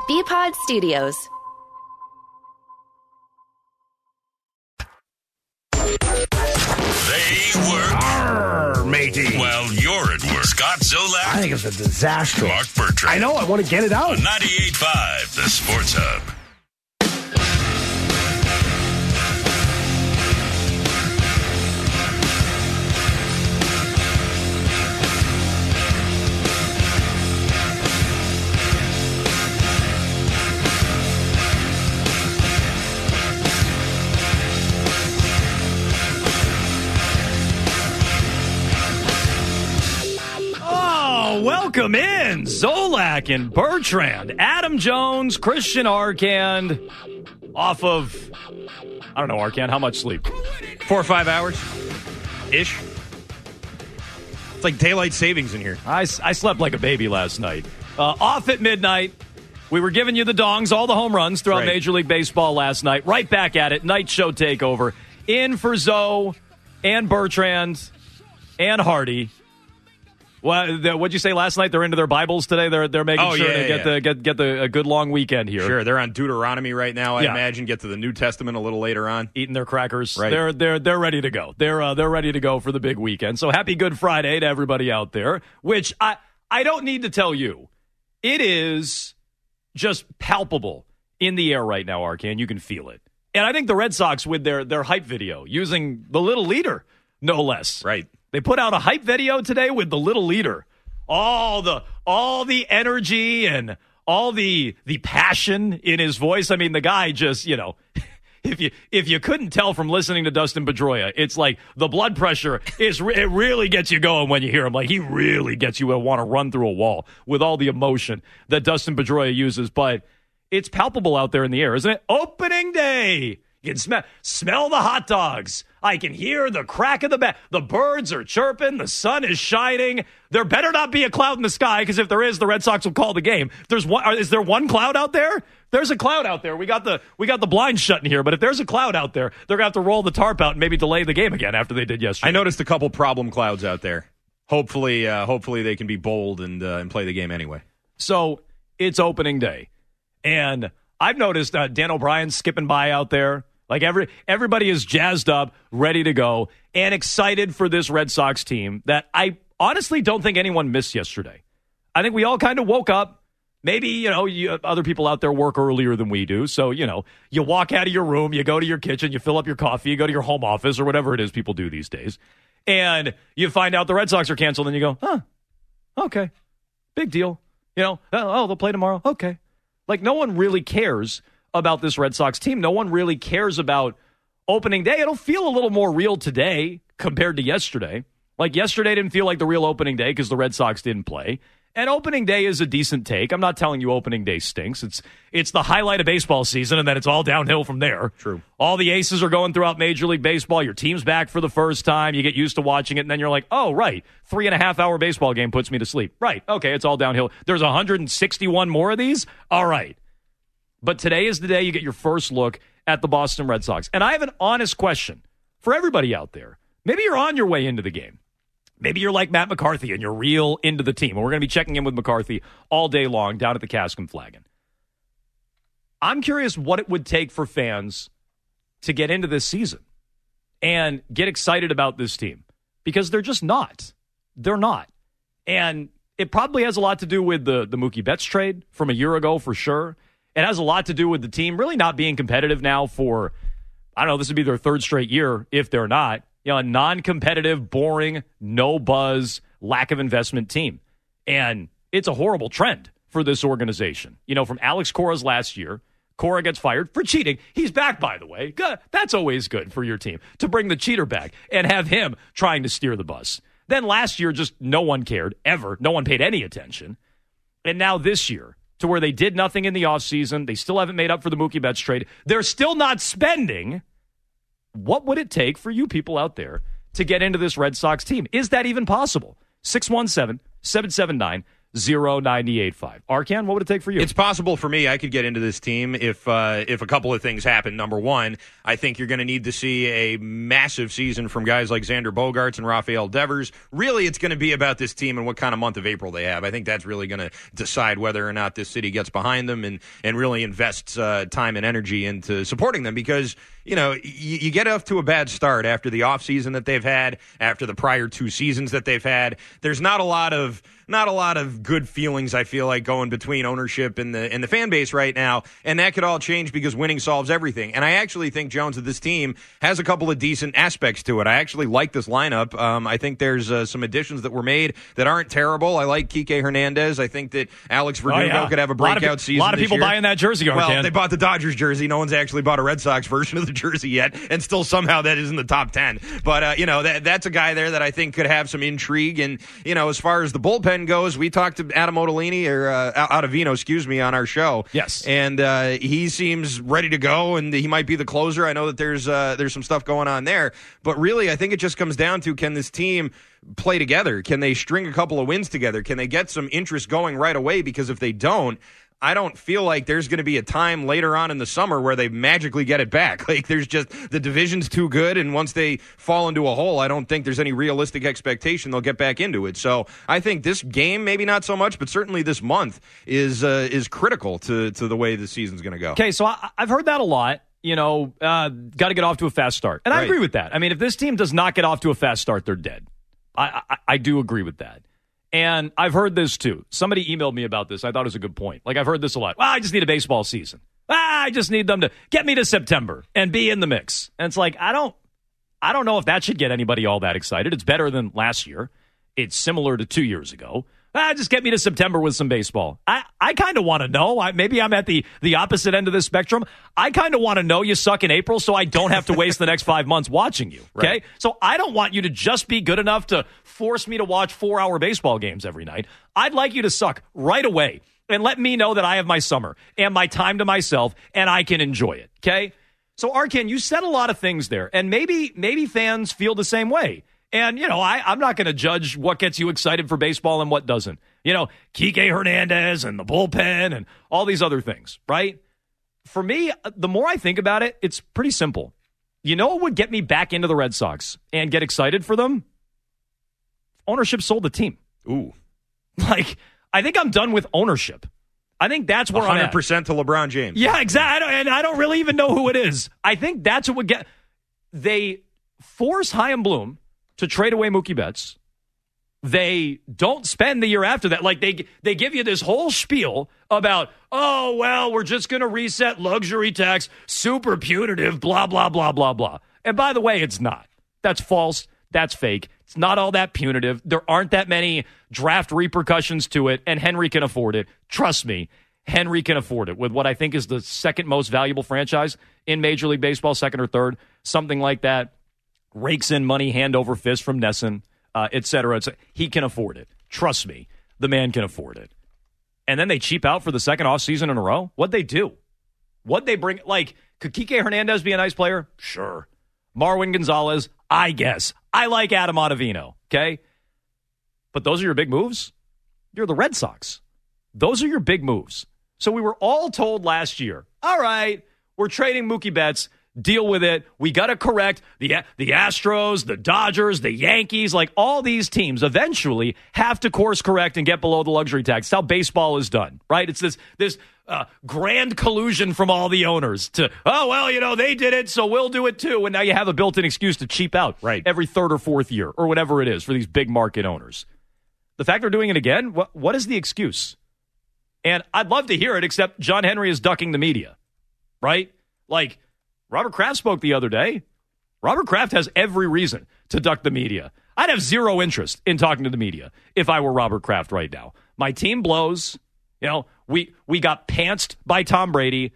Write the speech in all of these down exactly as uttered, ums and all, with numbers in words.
B-Pod Studios. They work. Arr, matey. Well, you're at work. Scott Zolak. I think it's a disaster. Mark Bertrand. I know. I want to get it out. On ninety-eight point five, the Sports Hub. Welcome in, Zolak and Bertrand, Adam Jones, Christian Arcand, off of, I don't know, Arcand, how much sleep? Four or five hours-ish. It's like daylight savings in here. I, I slept like a baby last night. Uh, off at midnight. We were giving you the dongs, all the home runs throughout right. Major League Baseball last night. Right back at it, night show takeover. In for Zoe and Bertrand and Hardy. Well, what'd you say last night? They're into their Bibles today. They're they're making oh, sure yeah, to get yeah. the get get the a good long weekend here. Sure, they're on Deuteronomy right now. I yeah. imagine get to the New Testament a little later on, eating their crackers. Right. They're they're they're ready to go. They're uh, they're ready to go for the big weekend. So happy Good Friday to everybody out there. Which I I don't need to tell you, it is just palpable in the air right now, Arcand. You can feel it, and I think the Red Sox with their their hype video using the little leader, no less. Right. They put out a hype video today with the little leader. All the all the energy and all the the passion in his voice. I mean, the guy just, you know, if you if you couldn't tell from listening to Dustin Pedroia, it's like the blood pressure is it really gets you going when you hear him. Like he really gets you to want to run through a wall with all the emotion that Dustin Pedroia uses. But it's palpable out there in the air, isn't it? Opening day. You can smell smell the hot dogs. I can hear the crack of the bat. The birds are chirping. The sun is shining. There better not be a cloud in the sky, because if there is, the Red Sox will call the game. There's one. Is there one cloud out there? There's a cloud out there. We got the we got the blinds shut in here. But if there's a cloud out there, they're gonna have to roll the tarp out and maybe delay the game again after they did yesterday. I noticed a couple problem clouds out there. Hopefully, uh, hopefully they can be bold and uh, and play the game anyway. So it's opening day, and I've noticed uh, Dan O'Brien skipping by out there. Like every everybody is jazzed up, ready to go, and excited for this Red Sox team that I honestly don't think anyone missed yesterday. I think we all kind of woke up. Maybe, you know, you, other people out there work earlier than we do. So, you know, you walk out of your room, you go to your kitchen, you fill up your coffee, you go to your home office or whatever it is people do these days. And you find out the Red Sox are canceled and you go, huh, okay, big deal. You know, oh, they'll play tomorrow. Okay. Like no one really cares about this Red Sox team. No one really cares about opening day. It'll feel a little more real today compared to yesterday. Like yesterday didn't feel like the real opening day because the Red Sox didn't play. And opening day is a decent take. I'm not telling you opening day stinks. It's it's the highlight of baseball season, and then it's all downhill from there. True. All the aces are going throughout Major League Baseball. Your team's back for the first time. You get used to watching it, and then you're like, oh, right, three and a half hour baseball game puts me to sleep. Right, okay, it's all downhill. There's one hundred sixty-one more of these? All right. But today is the day you get your first look at the Boston Red Sox. And I have an honest question for everybody out there. Maybe you're on your way into the game. Maybe you're like Matt McCarthy and you're real into the team. And we're going to be checking in with McCarthy all day long down at the Cask and Flagon. I'm curious what it would take for fans to get into this season and get excited about this team. Because they're just not. They're not. And it probably has a lot to do with the, the Mookie Betts trade from a year ago for sure. It has a lot to do with the team really not being competitive now for, I don't know, this would be their third straight year if they're not. You know, a non-competitive, boring, no buzz, lack of investment team. And it's a horrible trend for this organization. You know, from Alex Cora's last year, Cora gets fired for cheating. He's back, by the way. Good. That's always good for your team, to bring the cheater back and have him trying to steer the bus. Then last year, just no one cared, ever. No one paid any attention. And now this year, to where they did nothing in the offseason. They still haven't made up for the Mookie Betts trade. They're still not spending. What would it take for you people out there to get into this Red Sox team? Is that even possible? six one seven, seven seven nine, oh nine eight five. Arcan, what would it take for you? It's possible for me. I could get into this team if uh, if a couple of things happen. Number one, I think you're going to need to see a massive season from guys like Xander Bogaerts and Rafael Devers. Really, it's going to be about this team and what kind of month of April they have. I think that's really going to decide whether or not this city gets behind them and, and really invests uh, time and energy into supporting them because, you know, you, you get off to a bad start after the offseason that they've had, after the prior two seasons that they've had. There's not a lot of Not a lot of good feelings, I feel like, going between ownership and the and the fan base right now, and that could all change because winning solves everything. And I actually think, Jones, that this team has a couple of decent aspects to it. I actually like this lineup. Um, I think there's uh, some additions that were made that aren't terrible. I like Kike Hernandez. I think that Alex Verdugo oh, yeah. could have a breakout a lot of, season. A lot of this people year. buying that jersey, Arcan. Well, they bought the Dodgers jersey. No one's actually bought a Red Sox version of the jersey yet, and still somehow that is in the top ten. But, uh, you know, that that's a guy there that I think could have some intrigue. And, you know, as far as the bullpen goes, we talked to Adam Ottolini, or uh, Ottavino, excuse me, on our show. Yes. And uh, he seems ready to go, and he might be the closer. I know that there's uh, there's some stuff going on there. But really, I think it just comes down to, can this team play together? Can they string a couple of wins together? Can they get some interest going right away? Because if they don't, I don't feel like there's going to be a time later on in the summer where they magically get it back. Like, there's just, the division's too good, and once they fall into a hole, I don't think there's any realistic expectation they'll get back into it. So I think this game, maybe not so much, but certainly this month is uh, is critical to, to the way the season's going to go. Okay, so I, I've heard that a lot. You know, uh, got to get off to a fast start. And right. I agree with that. I mean, if this team does not get off to a fast start, they're dead. I, I, I do agree with that. And I've heard this, too. Somebody emailed me about this. I thought it was a good point. Like, I've heard this a lot. Well, I just need a baseball season. Ah, I just need them to get me to September and be in the mix. And it's like, I don't I don't know if that should get anybody all that excited. It's better than last year. It's similar to two years ago. Ah, just get me to September with some baseball. I, I kind of want to know. I, maybe I'm at the, the opposite end of the spectrum. I kind of want to know you suck in April so I don't have to waste the next five months watching you. Okay? Right. So I don't want you to just be good enough to force me to watch four-hour baseball games every night. I'd like you to suck right away and let me know that I have my summer and my time to myself and I can enjoy it. Okay? So, Arcan, you said a lot of things there, and maybe maybe fans feel the same way. And, you know, I, I'm not going to judge what gets you excited for baseball and what doesn't. You know, Kike Hernandez and the bullpen and all these other things, right? For me, the more I think about it, it's pretty simple. You know what would get me back into the Red Sox and get excited for them? Ownership sold the team. Ooh. Like, I think I'm done with ownership. I think that's where I'm at. one hundred percent to LeBron James. Yeah, exactly. And I don't really even know who it is. I think that's what would get... They force Chaim Bloom to trade away Mookie Betts. They don't spend the year after that. Like, they they give you this whole spiel about, oh, well, we're just going to reset luxury tax, super punitive, blah, blah, blah, blah, blah. And by the way, it's not. That's false. That's fake. It's not all that punitive. There aren't that many draft repercussions to it, and Henry can afford it. Trust me, Henry can afford it with what I think is the second most valuable franchise in Major League Baseball, second or third, something like that. Rakes in money hand over fist from Nesson, uh, et cetera, et cetera. He can afford it. Trust me, the man can afford it. And then they cheap out for the second offseason in a row? What'd they do? What'd they bring? Like, could Kike Hernandez be a nice player? Sure. Marwin Gonzalez? I guess. I like Adam Ottavino, okay? But those are your big moves? You're the Red Sox. Those are your big moves. So we were all told last year, all right, we're trading Mookie Betts. Deal with it. We got to correct the the Astros, the Dodgers, the Yankees, like all these teams eventually have to course correct and get below the luxury tax. It's how baseball is done, right? It's this this uh, grand collusion from all the owners to, oh, well, you know, they did it, so we'll do it too. And now you have a built-in excuse to cheap out right. every third or fourth year or whatever it is for these big market owners. The fact they're doing it again, what what is the excuse? And I'd love to hear it, except John Henry is ducking the media, right? Like, Robert Kraft spoke the other day. Robert Kraft has every reason to duck the media. I'd have zero interest in talking to the media if I were Robert Kraft right now. My team blows. You know, we we got pantsed by Tom Brady.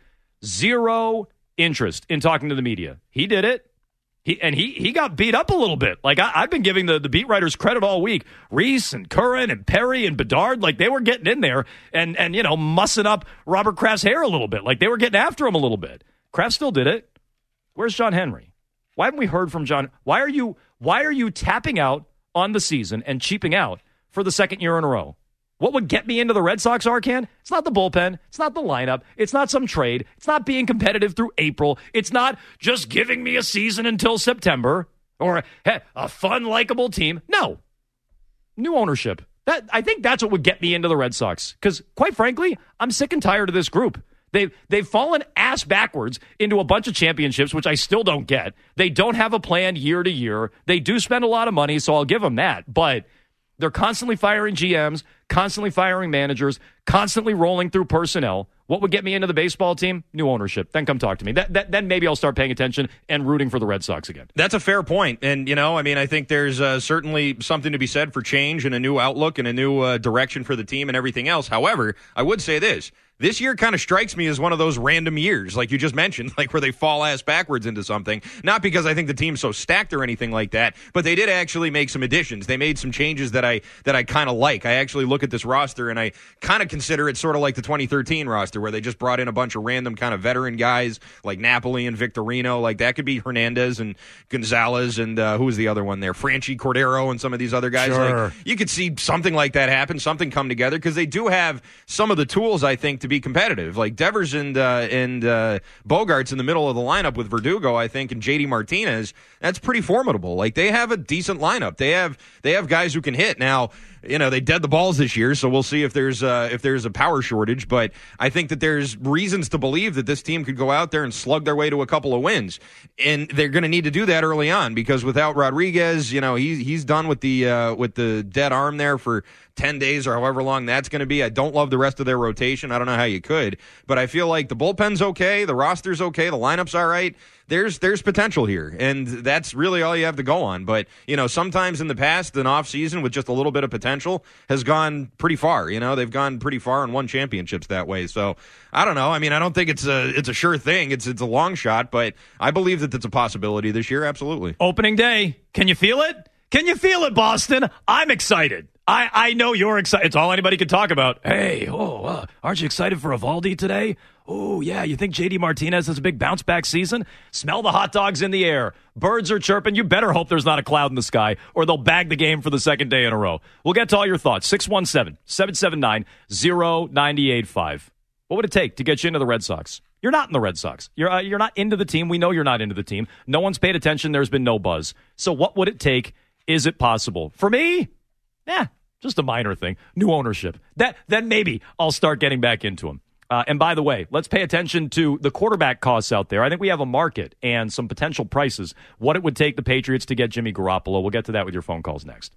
Zero interest in talking to the media. He did it. He and he he got beat up a little bit. Like, I, I've been giving the, the beat writers credit all week. Reese and Curran and Perry and Bedard, like, they were getting in there and, and you know, mussing up Robert Kraft's hair a little bit. Like, they were getting after him a little bit. Kraft still did it. Where's John Henry? Why haven't we heard from John? Why are you why are you tapping out on the season and cheaping out for the second year in a row? What would get me into the Red Sox, Arcan? It's not the bullpen. It's not the lineup. It's not some trade. It's not being competitive through April. It's not just giving me a season until September or hey, a fun, likable team. No. New ownership. That I think that's what would get me into the Red Sox. Because, quite frankly, I'm sick and tired of this group. They've, they've fallen ass backwards into a bunch of championships, which I still don't get. They don't have a plan year to year. They do spend a lot of money, so I'll give them that. But they're constantly firing G Ms, constantly firing managers, constantly rolling through personnel. What would get me into the baseball team? New ownership. Then come talk to me. That, that, then maybe I'll start paying attention and rooting for the Red Sox again. That's a fair point. And, you know, I mean, I think there's uh, certainly something to be said for change and a new outlook and a new uh, direction for the team and everything else. However, I would say this. This year kind of strikes me as one of those random years, like you just mentioned, like where they fall ass backwards into something. Not because I think the team's so stacked or anything like that, but they did actually make some additions. They made some changes that I that I kind of like. I actually look at this roster and I kind of consider it sort of like the twenty thirteen roster where they just brought in a bunch of random kind of veteran guys like Napoli and Victorino. Like that could be Hernandez and Gonzalez and uh, who was the other one there? Franchi Cordero and some of these other guys. Sure. Like, you could see something like that happen, something come together because they do have some of the tools, I think, to be competitive. Like Devers and uh, and uh, Bogarts in the middle of the lineup with Verdugo, I think, and J D Martinez, that's pretty formidable. Like they have a decent lineup. They have they have guys who can hit. Now, you know, they dead the balls this year, so we'll see if there's uh, if there's a power shortage. But I think that there's reasons to believe that this team could go out there and slug their way to a couple of wins, and they're going to need to do that early on because without Rodriguez, you know, he's he's done with the uh, with the dead arm there for ten days or however long that's going to be. I don't love the rest of their rotation. I don't know how you could, but I feel like the bullpen's okay, the roster's okay, the lineup's all right. There's there's potential here, and that's really all you have to go on. But, you know, sometimes in the past, an offseason with just a little bit of potential has gone pretty far. You know, they've gone pretty far and won championships that way. So, I don't know. I mean, I don't think it's a it's a sure thing. It's it's a long shot, but I believe that it's a possibility this year, absolutely. Opening day. Can you feel it? Can you feel it, Boston? I'm excited. I, I know you're excited. It's all anybody can talk about. Hey, oh, uh, aren't you excited for Evaldi today? Oh, yeah, you think J D Martinez has a big bounce-back season? Smell the hot dogs in the air. Birds are chirping. You better hope there's not a cloud in the sky, or they'll bag the game for the second day in a row. We'll get to all your thoughts. six one seven, seven seven nine, zero nine eight five. What would it take to get you into the Red Sox? You're not in the Red Sox. You're, uh, you're not into the team. We know you're not into the team. No one's paid attention. There's been no buzz. So what would it take? Is it possible? For me, yeah, just a minor thing. New ownership. That Then maybe I'll start getting back into them. Uh, and by the way, let's pay attention to the quarterback costs out there. I think we have a market and some potential prices. What it would take the Patriots to get Jimmy Garoppolo. We'll get to that with your phone calls next.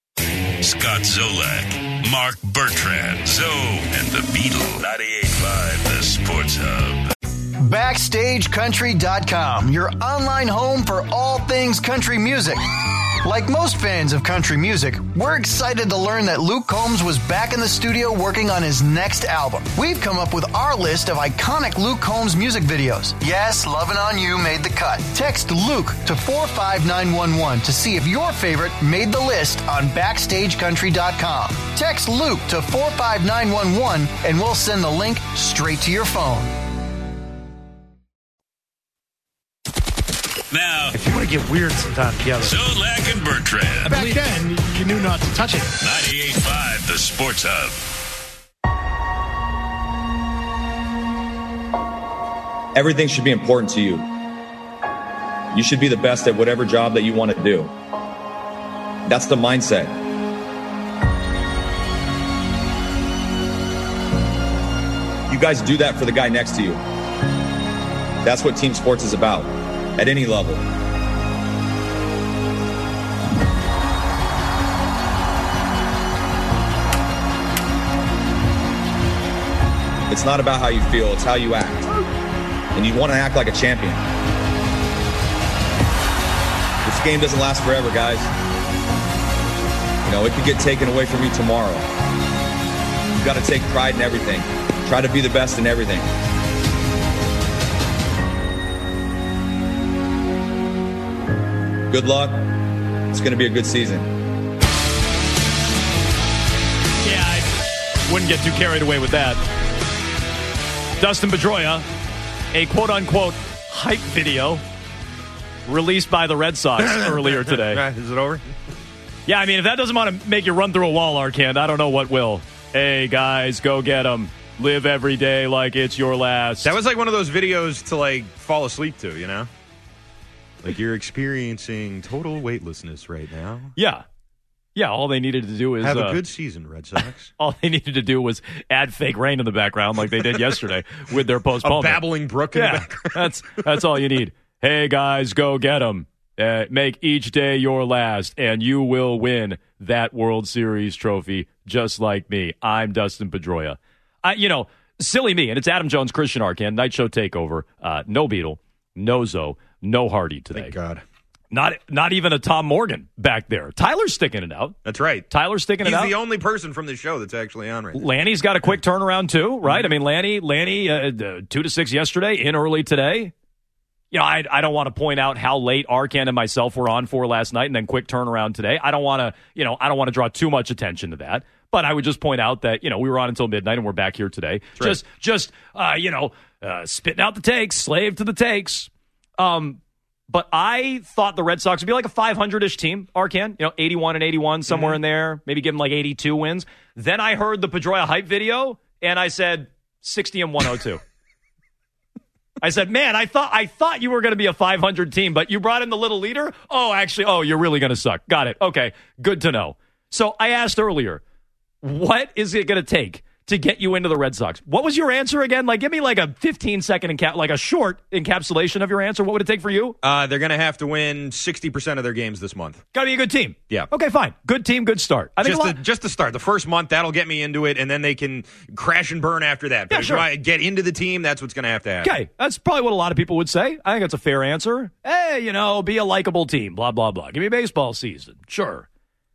Scott Zolak, Mark Bertrand, Zoe, and the Beatles. ninety-eight point five, the Sports Hub. Backstage Country dot com, your online home for all things country music. Like most fans of country music, we're excited to learn that Luke Combs was back in the studio working on his next album. We've come up with our list of iconic Luke Combs music videos. Yes, Lovin' On You made the cut. Text Luke to four five nine one one to see if your favorite made the list on Backstage Country dot com. Text Luke to four five nine one one and we'll send the link straight to your phone. Now, If you want to get weird sometime together. Zolak and Bertrand. Back then, you knew not to touch it. ninety-eight point five, the Sports Hub. Everything should be important to you. You should be the best at whatever job that you want to do. That's the mindset. You guys do that for the guy next to you. That's what team sports is about, at any level. It's not about how you feel, it's how you act. And you want to act like a champion. This game doesn't last forever, guys. You know, it could get taken away from you tomorrow. You've got to take pride in everything. Try to be the best in everything. Good luck. It's going to be a good season. Yeah, I wouldn't get too carried away with that. Dustin Pedroia, a quote-unquote hype video released by the Red Sox earlier today. Is it over? Yeah, I mean, if that doesn't want to make you run through a wall, Arcand, I don't know what will. Hey, guys, go get them. Live every day like it's your last. That was like one of those videos to, like, fall asleep to, you know? Like, you're experiencing total weightlessness right now. Yeah. Yeah, all they needed to do is... Have a uh, good season, Red Sox. all they needed to do was add fake rain in the background like they did yesterday with their postponement. A babbling brook in yeah, the background. that's, that's all you need. Hey, guys, go get them. Uh, make each day your last, and you will win that World Series trophy just like me. I'm Dustin Pedroia. I, you know, silly me, and it's Adam Jones, Christian Arcand, Night Show Takeover. Uh, no Beetle, no Zoe, no Hardy today. Thank God. Not not even a Tom Morgan back there. Tyler's sticking it out. That's right. Tyler's sticking He's it out. He's the only person from the show that's actually on right now. Lanny's got a quick turnaround too, right? I mean, Lanny, Lanny, uh, two to six yesterday, in early today. You know, I I don't want to point out how late Arcand and myself were on for last night, and then quick turnaround today. I don't want to, you know, I don't want to draw too much attention to that. But I would just point out that, you know, we were on until midnight, and we're back here today. That's just, right. just, uh, you know, uh, spitting out the takes, slave to the takes. Um. But I thought the Red Sox would be like a five hundred-ish team, Arcand. You know, eighty-one and eighty-one, somewhere mm-hmm. in there. Maybe give them like eighty-two wins. Then I heard the Pedroia hype video, and I said sixty and one oh two. I said, man, I thought I thought you were going to be a five hundred team, but you brought in the little leader? Oh, actually, oh, you're really going to suck. Got it. Okay, good to know. So I asked earlier, what is it going to take to get you into the Red Sox? What was your answer again? Like, give me like a fifteen-second, enca- like a short encapsulation of your answer. What would it take for you? Uh, they're going to have to win sixty percent of their games this month. Got to be a good team. Yeah. Okay, fine. Good team, good start. I think just, lot- the, just to start. The first month, that'll get me into it, and then they can crash and burn after that. But yeah, if sure. I get into the team, that's what's going to have to happen. Okay, that's probably what a lot of people would say. I think that's a fair answer. Hey, you know, be a likable team, blah, blah, blah. Give me a baseball season. Sure.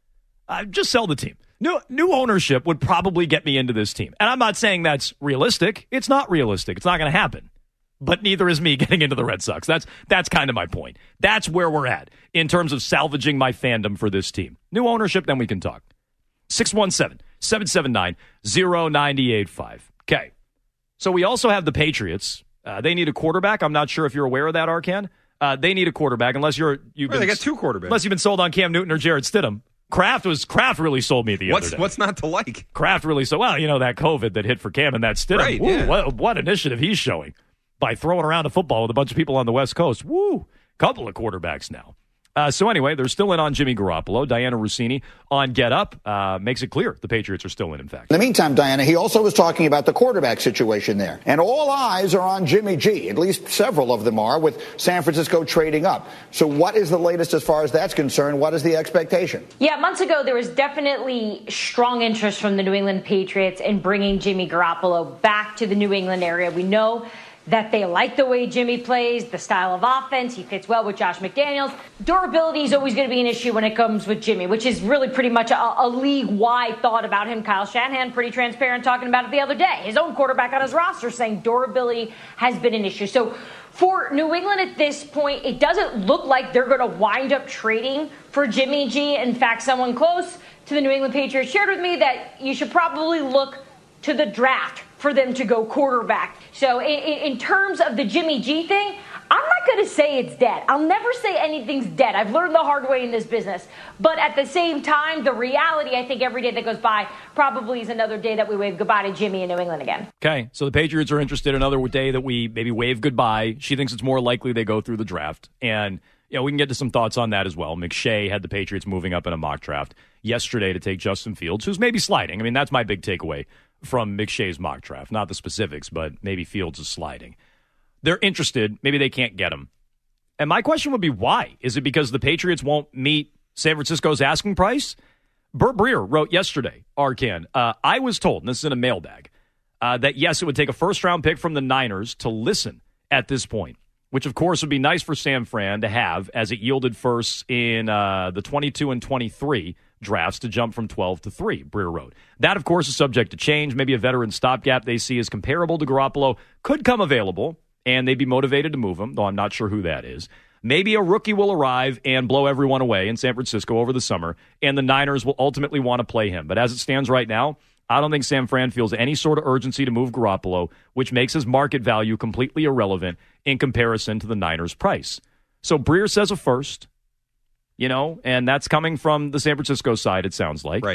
Uh, just sell the team. New new ownership would probably get me into this team. And I'm not saying that's realistic. It's not realistic. It's not going to happen. But neither is me getting into the Red Sox. That's that's kind of my point. That's where we're at in terms of salvaging my fandom for this team. New ownership, then we can talk. six one seven, seven seven nine, zero nine eight five. Okay. So we also have the Patriots. Uh, they need a quarterback. I'm not sure if you're aware of that, Arcand. Uh, they need a quarterback unless you're you've well, been they got two quarterbacks. Unless you've been sold on Cam Newton or Jared Stidham. Kraft was Kraft really sold me the what's, other day. What's not to like? Kraft really sold. Well, you know that COVID that hit for Cam and that Stidham. Right, Woo, yeah. what, what initiative he's showing by throwing around a football with a bunch of people on the West Coast. Woo, couple of quarterbacks now. Uh, so anyway, they're still in on Jimmy Garoppolo. Diana Rossini on Get Up uh, makes it clear the Patriots are still in, in fact. In the meantime, Diana, he also was talking about the quarterback situation there. And all eyes are on Jimmy G. At least several of them are, with San Francisco trading up. So what is the latest as far as that's concerned? What is the expectation? Yeah, months ago, there was definitely strong interest from the New England Patriots in bringing Jimmy Garoppolo back to the New England area. We know that they like the way Jimmy plays, the style of offense. He fits well with Josh McDaniels. Durability is always going to be an issue when it comes with Jimmy, which is really pretty much a, a league-wide thought about him. Kyle Shanahan, pretty transparent, talking about it the other day. His own quarterback on his roster saying durability has been an issue. So for New England at this point, it doesn't look like they're going to wind up trading for Jimmy G. In fact, someone close to the New England Patriots shared with me that you should probably look to the draft for them to go quarterback. So in, in terms of the Jimmy G thing, I'm not going to say it's dead. I'll never say anything's dead. I've learned the hard way in this business. But at the same time, the reality, I think every day that goes by probably is another day that we wave goodbye to Jimmy in New England again. Okay, so the Patriots are interested in another day that we maybe wave goodbye. She thinks it's more likely they go through the draft. And, you know, we can get to some thoughts on that as well. McShay had the Patriots moving up in a mock draft yesterday to take Justin Fields, who's maybe sliding. I mean, that's my big takeaway from McShay's mock draft. Not the specifics, but maybe Fields is sliding. They're interested. Maybe they can't get him. And my question would be, why? Is it because the Patriots won't meet San Francisco's asking price? Burt Breer wrote yesterday, Arcand, uh, I was told, and this is in a mailbag, uh, that yes, it would take a first-round pick from the Niners to listen at this point, which, of course, would be nice for San Fran to have, as it yielded first in uh, the twenty-two and twenty-three drafts to jump from twelve to three, Breer wrote. That, of course, is subject to change. Maybe a veteran stopgap they see as comparable to Garoppolo could come available, and they'd be motivated to move him, though I'm not sure who that is. Maybe a rookie will arrive and blow everyone away in San Francisco over the summer, and the Niners will ultimately want to play him. But as it stands right now, I don't think San Fran feels any sort of urgency to move Garoppolo, which makes his market value completely irrelevant in comparison to the Niners' price. So Breer says a first, you know, and that's coming from the San Francisco side, it sounds like. Right.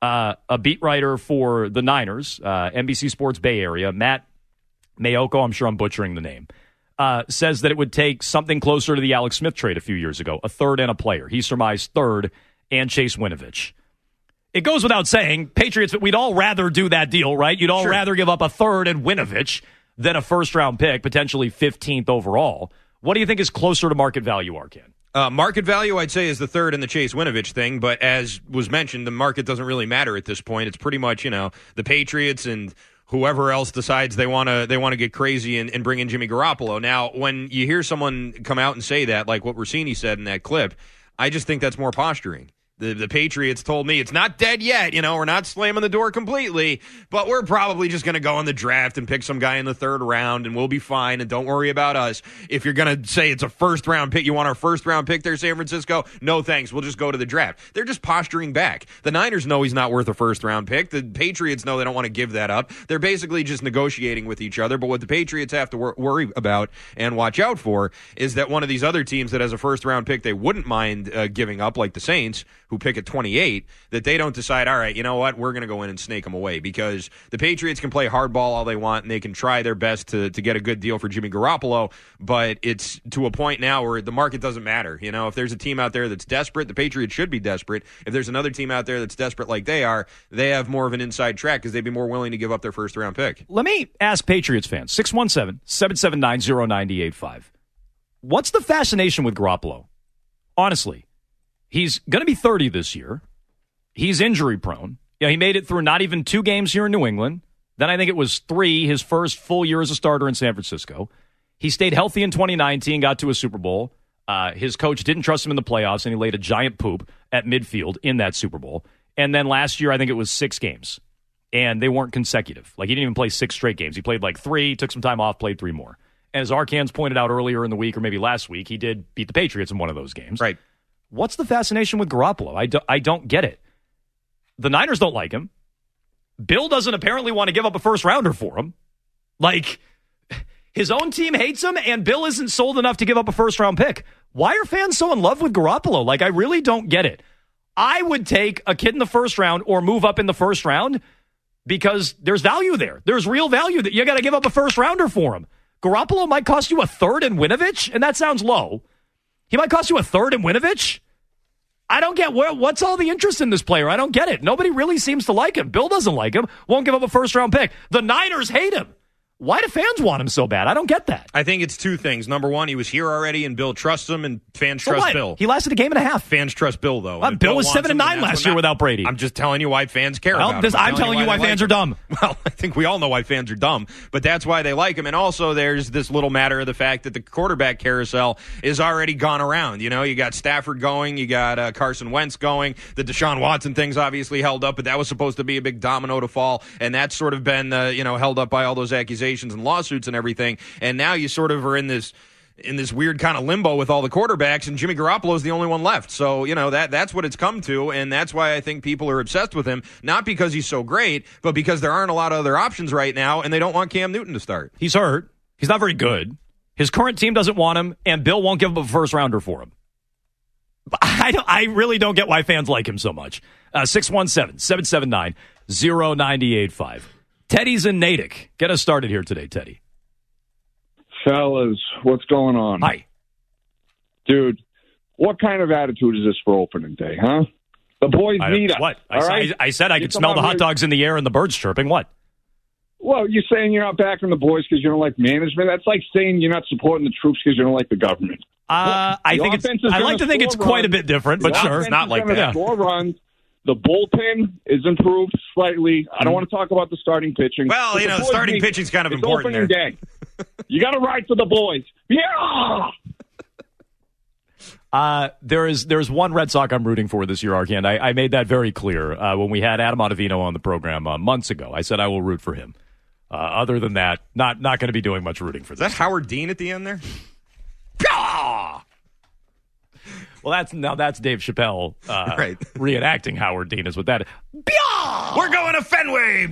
Uh, a beat writer for the Niners, uh, N B C Sports Bay Area, Matt Mayoko, I'm sure I'm butchering the name, uh, says that it would take something closer to the Alex Smith trade a few years ago, a third and a player. He surmised third and Chase Winovich. It goes without saying, Patriots, we'd all rather do that deal, right? You'd all Sure. rather give up a third and Winovich than a first-round pick, potentially fifteenth overall. What do you think is closer to market value, Arcand? Uh, market value, I'd say, is the third in the Chase Winovich thing, but as was mentioned, the market doesn't really matter at this point. It's pretty much, you know, the Patriots and whoever else decides they want to they want to get crazy and, and bring in Jimmy Garoppolo. Now, when you hear someone come out and say that, like what Rossini said in that clip, I just think that's more posturing. The, the Patriots told me it's not dead yet. You know, we're not slamming the door completely, but we're probably just going to go in the draft and pick some guy in the third round, and we'll be fine, and don't worry about us. If you're going to say it's a first-round pick, you want our first-round pick there, San Francisco? No, thanks. We'll just go to the draft. They're just posturing back. The Niners know he's not worth a first-round pick. The Patriots know they don't want to give that up. They're basically just negotiating with each other, but what the Patriots have to wor- worry about and watch out for is that one of these other teams that has a first-round pick they wouldn't mind uh, giving up, like the Saints, who pick at twenty-eight, that they don't decide, all right, you know what, we're going to go in and snake them away, because the Patriots can play hardball all they want, and they can try their best to, to get a good deal for Jimmy Garoppolo, but it's to a point now where the market doesn't matter. You know, if there's a team out there that's desperate, the Patriots should be desperate. If there's another team out there that's desperate like they are, they have more of an inside track because they'd be more willing to give up their first-round pick. Let me ask Patriots fans, six one seven, seven seven nine, zero nine eight five. What's the fascination with Garoppolo? Honestly. He's going to be thirty this year. He's injury prone. Yeah, he made it through not even two games here in New England. Then I think it was three, his first full year as a starter in San Francisco. He stayed healthy in twenty nineteen, got to a Super Bowl. Uh, his coach didn't trust him in the playoffs, and he laid a giant poop at midfield in that Super Bowl. And then last year, I think it was six games, and they weren't consecutive. Like, he didn't even play six straight games. He played like three, took some time off, played three more. And as Arcand's pointed out earlier in the week, or maybe last week, he did beat the Patriots in one of those games. Right. What's the fascination with Garoppolo? I, do, I don't get it. The Niners don't like him. Bill doesn't apparently want to give up a first-rounder for him. Like, his own team hates him, and Bill isn't sold enough to give up a first-round pick. Why are fans so in love with Garoppolo? Like, I really don't get it. I would take a kid in the first round or move up in the first round because there's value there. There's real value that you got to give up a first-rounder for him. Garoppolo might cost you a third in Winovich, and that sounds low. He might cost you a third in Winovich. I don't get where, what's all the interest in this player. I don't get it. Nobody really seems to like him. Bill doesn't like him. Won't give up a first-round pick. The Niners hate him. Why do fans want him so bad? I don't get that. I think it's two things. Number one, he was here already, and Bill trusts him, and fans So trust what? Bill. He lasted a game and a half. Fans trust Bill, though. Well, And Bill was wants seven and him, nine that's last what year ma- without Brady. I'm just telling you why fans care Well, about this- him. I'm telling you why they fans like are dumb. him. Well, I think we all know why fans are dumb, but that's why they like him. And also, there's this little matter of the fact that the quarterback carousel is already gone around. You know, you got Stafford going, you got uh, Carson Wentz going. The Deshaun Watson thing's obviously held up, but that was supposed to be a big domino to fall, and that's sort of been, uh, you know, held up by all those accusations and lawsuits and everything. And now you sort of are in this in this weird kind of limbo with all the quarterbacks, and Jimmy Garoppolo is the only one left. So, you know, that that's what it's come to, and that's why I think people are obsessed with him, not because he's so great, but because there aren't a lot of other options right now, and they don't want Cam Newton to start. He's hurt. He's not very good. His current team doesn't want him, and Bill won't give up a first-rounder for him. I, don't, I really don't get why fans like him so much. Uh, six one seven, seven seven nine, zero nine eight five. Teddy's in Natick. Get us started here today, Teddy. Fellas, what's going on? Hi. Dude, what kind of attitude is this for opening day, huh? The boys I, need us. What? I, all I, right? I said I You could come smell out the hot here- dogs in the air and the birds chirping. What? Well, you're saying you're not backing the boys because you don't like management? That's like saying you're not supporting the troops because you don't like the government. Uh, I The think it's. offense is I gonna like to think it's score quite a runs. bit different, but The sure. offense It's not is like gonna that. Score runs. The bullpen is improved slightly. I don't want to talk about the starting pitching. Well, But you the know, boys starting need- pitching's kind of it's important opening there. day. You got to ride for the boys. Yeah! Uh, there is there's one Red Sox I'm rooting for this year, Arcand. I, I made that very clear uh, when we had Adam Ottavino on the program uh, months ago. I said I will root for him. Uh, other than that, not not going to be doing much rooting for Is this. that Howard Dean at the end there? Well, that's now that's Dave Chappelle uh, Right. reenacting Howard Dean is what that is. We're going to Fenway.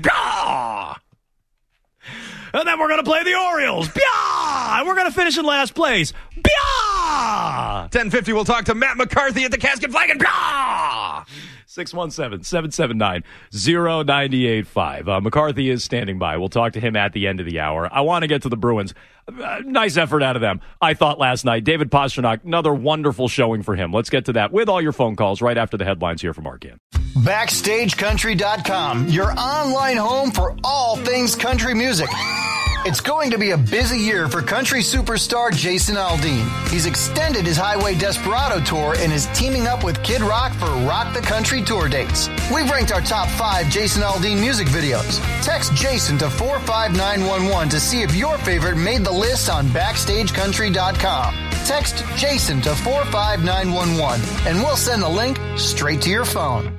And then we're going to play the Orioles. And we're going to finish in last place. ten fifty, we'll talk to Matt McCarthy at the Casket Flag. And six one seven, seven seven nine, zero nine eight five. Uh, McCarthy is standing by. We'll talk to him at the end of the hour. I want to get to the Bruins. Uh, nice effort out of them, I thought, last night. David Pastrnak, another wonderful showing for him. Let's get to that with all your phone calls right after the headlines here from Arcan. Backstage Country dot com, your online home for all things country music. It's going to be a busy year for country superstar Jason Aldean. He's extended his Highway Desperado tour and is teaming up with Kid Rock for Rock the Country tour dates. We've ranked our top five Jason Aldean music videos. Text Jason to four five nine one one to see if your favorite made the list on Backstage Country dot com. Text Jason to four five nine one one and we'll send the link straight to your phone.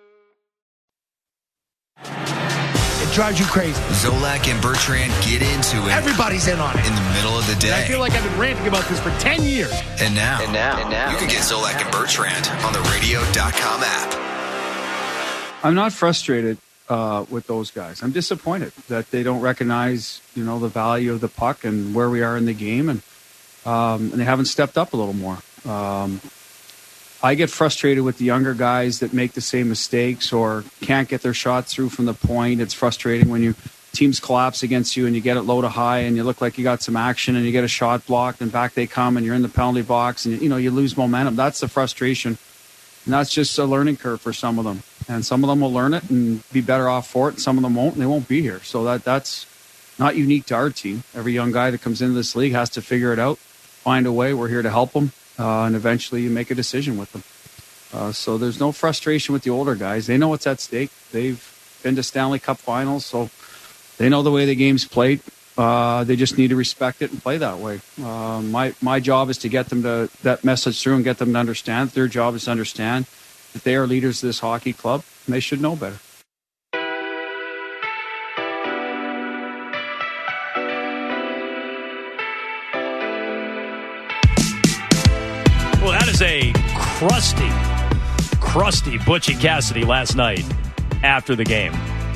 It drives you crazy. Zolak and Bertrand get into it. Everybody's in on it. In the middle of the day. And I feel like I've been ranting about this for ten years. And now. And now. And now. You can get Zolak and Bertrand on the radio dot com app. I'm not frustrated uh, with those guys. I'm disappointed that they don't recognize, you know, the value of the puck and where we are in the game. And, um, and they haven't stepped up a little more. Um, I get frustrated with the younger guys that make the same mistakes or can't get their shots through from the point. It's frustrating when you teams collapse against you and you get it low to high and you look like you got some action and you get a shot blocked and back they come and you're in the penalty box and, you know, you lose momentum. That's the frustration. And that's just a learning curve for some of them. And some of them will learn it and be better off for it. And some of them won't, and they won't be here. So that that's not unique to our team. Every young guy that comes into this league has to figure it out, find a way. We're here to help them. Uh, and eventually you make a decision with them. Uh, so there's no frustration with the older guys. They know what's at stake. They've been to Stanley Cup finals, so they know the way the game's played. Uh, they just need to respect it and play that way. Uh, my my job is to get them to that message through and get them to understand. Their job is to understand that they are leaders of this hockey club, and they should know better. Well, that is a crusty, crusty Butchie Cassidy last night after the game.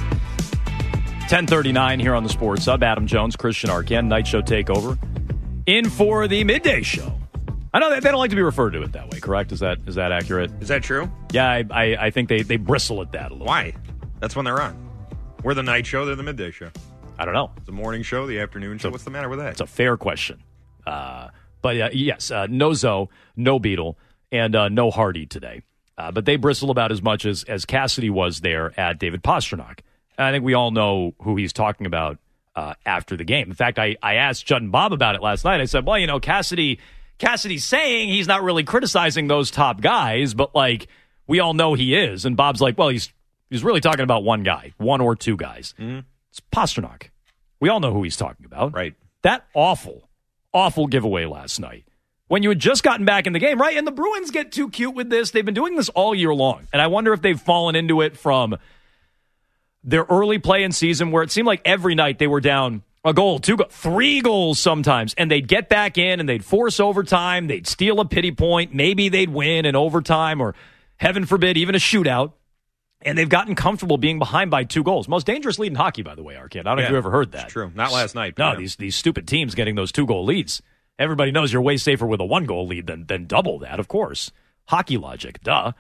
ten thirty-nine here on the Sports Hub. Adam Jones, Christian Arcan, Night Show Takeover. In for the midday show. I know that they don't like to be referred to it that way, correct? Is that is that accurate? Is that true? Yeah, I, I, I think they, they bristle at that a little. Why? That's when they're on. We're the night show, they're the midday show. I don't know. The morning show, the afternoon show. So, what's the matter with that? It's a fair question. Uh, but uh, yes, uh, no Zoe, no Beetle, and uh, no Hardy today. Uh, but they bristle about as much as, as Cassidy was there at David Pastrnak. And I think we all know who he's talking about uh, after the game. In fact, I, I asked Judd and Bob about it last night. I said, well, you know, Cassidy Cassidy's saying he's not really criticizing those top guys, but, like, we all know he is. And Bob's like, well, he's he's really talking about one guy, one or two guys. Mm-hmm. It's Pastrnak. We all know who he's talking about. Right. That awful, awful giveaway last night. When you had just gotten back in the game, right? And the Bruins get too cute with this. They've been doing this all year long. And I wonder if they've fallen into it from their early play in season where it seemed like every night they were down a goal, two goals, three goals sometimes, and they'd get back in and they'd force overtime, they'd steal a pity point, maybe they'd win in overtime or, heaven forbid, even a shootout, and they've gotten comfortable being behind by two goals. Most dangerous lead in hockey, by the way, Arcade. I don't know yeah, if you ever heard that. It's true. Not last night. No, yeah. these these stupid teams getting those two-goal leads. Everybody knows you're way safer with a one-goal lead than, than double that, of course. Hockey logic, duh.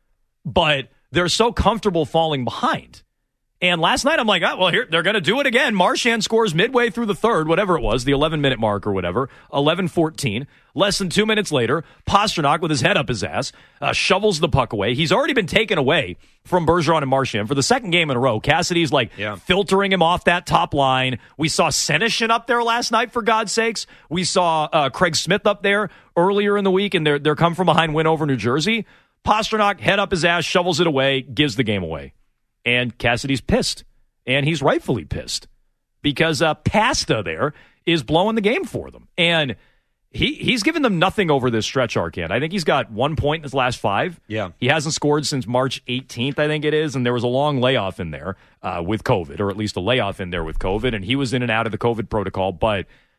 But they're so comfortable falling behind. And last night, I'm like, oh, well, here they're going to do it again. Marchand scores midway through the third, whatever it was, the eleven-minute mark or whatever, eleven fourteen. Less than two minutes later, Pastrnak, with his head up his ass, uh, shovels the puck away. He's already been taken away from Bergeron and Marchand for the second game in a row. Cassidy's, like, yeah. filtering him off that top line. We saw Senyshyn up there last night, for God's sakes. We saw uh, Craig Smith up there earlier in the week, and their their come-from-behind win over New Jersey. Pastrnak, head up his ass, shovels it away, gives the game away. And Cassidy's pissed, and he's rightfully pissed because uh, Pasta there is blowing the game for them. And he he's given them nothing over this stretch, Arcan. I think he's got one point in his last five. Yeah. He hasn't scored since March eighteenth, I think it is, and there was a long layoff in there uh, with COVID, or at least a layoff in there with COVID, and he was in and out of the COVID protocol. But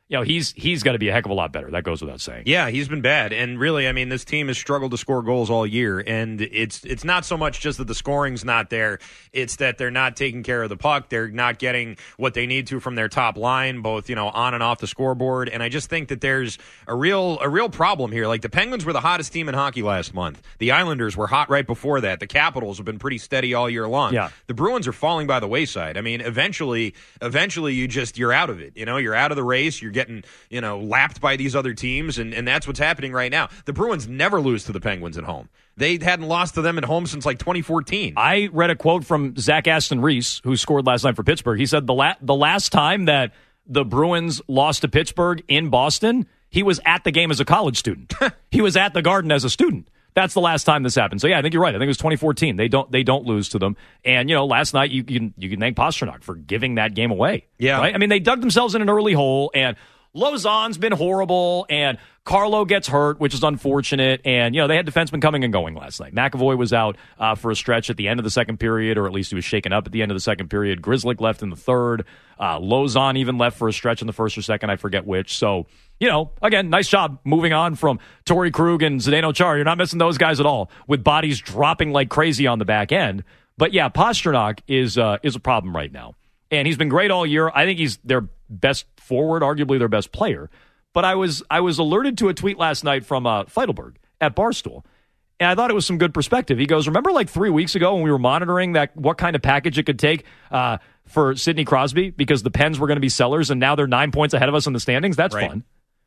you know, he's he's got to be a heck of a lot better. That goes without saying. Yeah, he's been bad. And really, I mean, this team has struggled to score goals all year. And it's it's not so much just that the scoring's not there. It's that they're not taking care of the puck. They're not getting what they need to from their top line, both, you know, on and off the scoreboard. And I just think that there's a real a real problem here. Like, the Penguins were the hottest team in hockey last month. The Islanders were hot right before that. The Capitals have been pretty steady all year long. Yeah. The Bruins are falling by the wayside. I mean, eventually, eventually you just, you're out of it. You know, you're out of the race. You're getting, you know, lapped by these other teams, and, and that's what's happening right now. The Bruins never lose to the Penguins at home. They hadn't lost to them at home since like twenty fourteen. I read a quote from Zach Aston Reese, who scored last night for Pittsburgh. He said the la- the last time that the Bruins lost to Pittsburgh in Boston, he was at the game as a college student. He was at the Garden as a student. That's the last time this happened. So yeah, I think you're right. I think it was twenty fourteen. They don't they don't lose to them. And you know, last night you can you can thank Pastrnak for giving that game away. Yeah, right. I mean, they dug themselves in an early hole, and Lauzon's been horrible, and Carlo gets hurt, which is unfortunate. And, you know, they had defensemen coming and going last night. McAvoy was out uh, for a stretch at the end of the second period, or at least he was shaken up at the end of the second period. Grzelcyk left in the third. Uh, Lauzon even left for a stretch in the first or second. I forget which. So, you know, again, nice job moving on from Torrey Krug and Zdeno Chara. You're not missing those guys at all, with bodies dropping like crazy on the back end. But, yeah, Pastrnak is uh, is a problem right now. And he's been great all year. I think he's their best forward, arguably their best player. But I was I was alerted to a tweet last night from uh, Feidelberg at Barstool, and I thought it was some good perspective. He goes, remember like three weeks ago when we were monitoring that what kind of package it could take uh, for Sidney Crosby because the Pens were going to be sellers, and now they're nine points ahead of us in the standings? That's right. Fun.